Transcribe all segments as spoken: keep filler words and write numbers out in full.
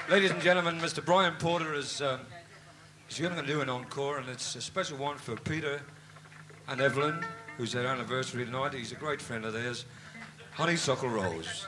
Ladies and gentlemen, Mister Brian Porter is um, he's going to do an encore, and it's a special one for Peter and Evelyn, who's their anniversary tonight. He's a great friend of theirs. Honeysuckle Rose.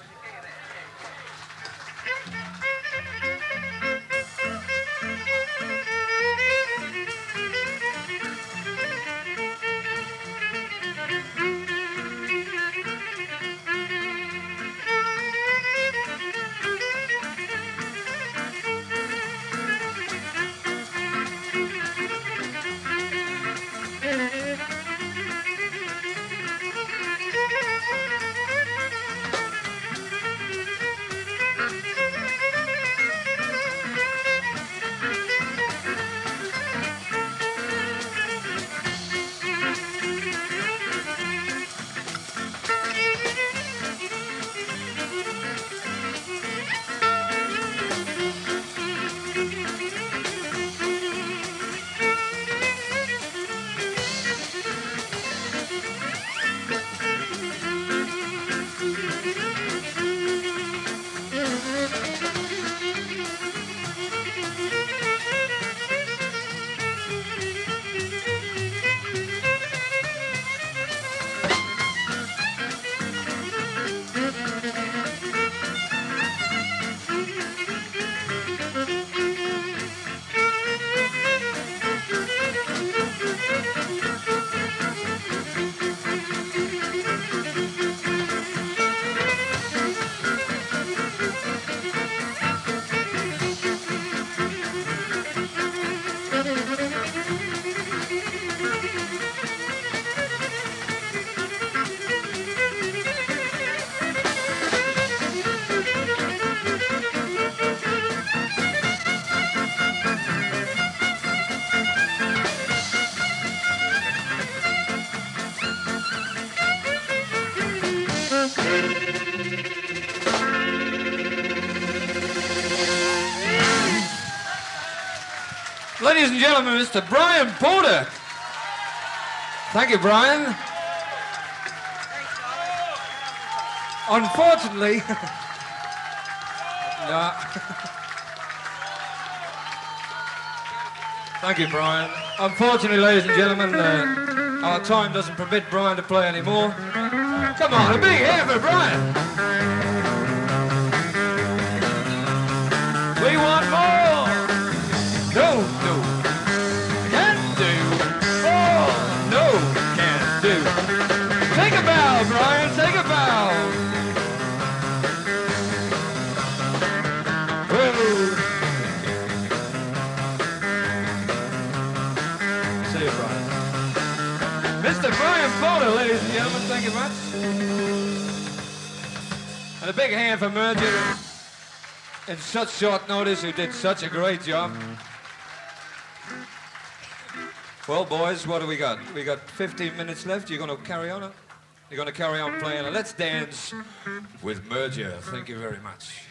Ladies and gentlemen, Mister Brian Porter. Thank you, Brian. Unfortunately, no. Thank you, Brian. Unfortunately, ladies and gentlemen, uh, our time doesn't permit Brian to play anymore. Come on, a big hand for Brian. We want more. No, no, can't do. Oh, no, can't do. Take a bow, Brian, take a bow. Whoa. See you, Brian. Mister Brian Porter, ladies and gentlemen, thank you much. And a big hand for Merger in such short notice, who did such a great job. Well, boys, what do we got? We got fifteen minutes left. You're going to carry on? You're going to carry on playing? Let's dance with Merger. Thank you very much.